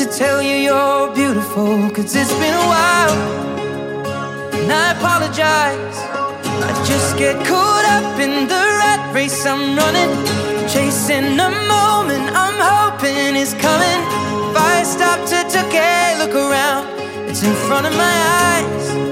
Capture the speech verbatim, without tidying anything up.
tell you you're beautiful, cause it's been a while, and I apologize. I just get caught up in the rat race I'm running, chasing a moment I'm hoping is coming. If I stop to take a look around, it's in front of my eyes.